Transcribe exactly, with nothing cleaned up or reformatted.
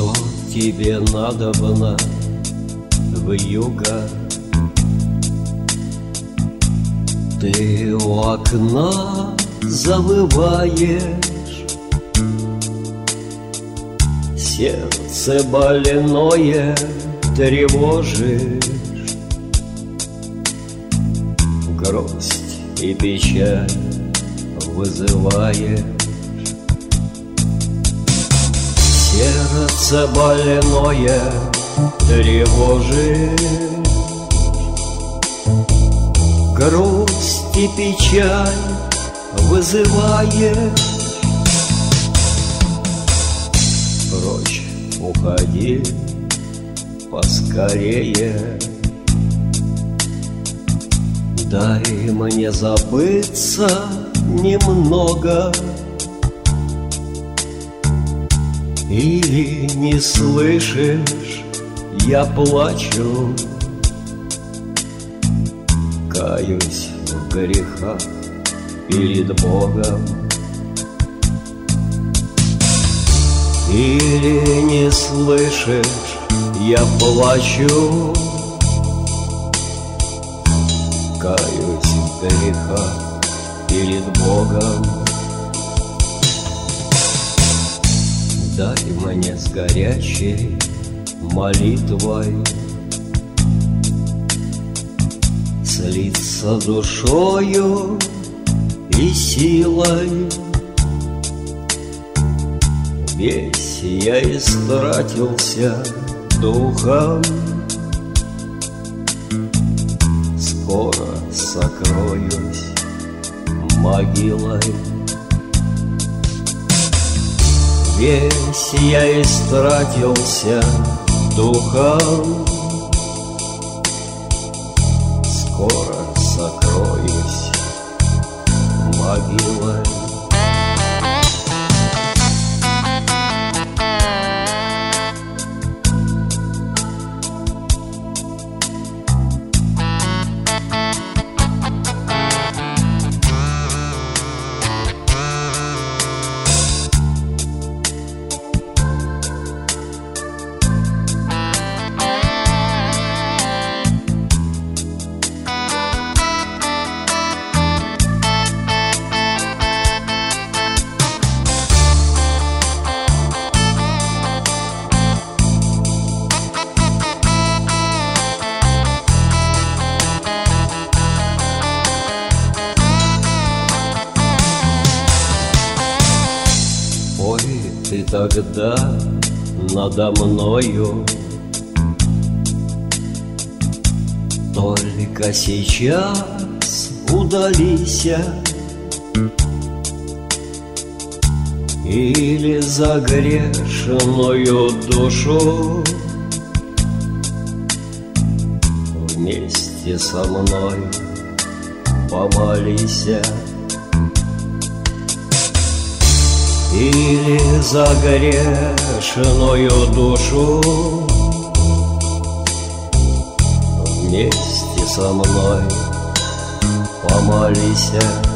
Что тебе надобно вьюга? Ты у окна завываешь, сердце больное тревожишь, грусть и печаль вызываешь. Сердце больное тревожишь, грусть и печаль вызываешь. Прочь уходи поскорее, дай мне забыться немного. Или не слышишь, я плачу, каюсь в грехах перед Богом. Или не слышишь, я плачу, каюсь в грехах перед Богом. Дай мне с горячей молитвой слиться душою и силой. Весь я истратился духом, скоро сокроюсь могилой. Весь я истратился духом, скоро сокроюсь могилой. Ты тогда надо мною только сейчас удалися, или за грешную душу вместе со мной помолися. Или за грешную душу вместе со мной помолися.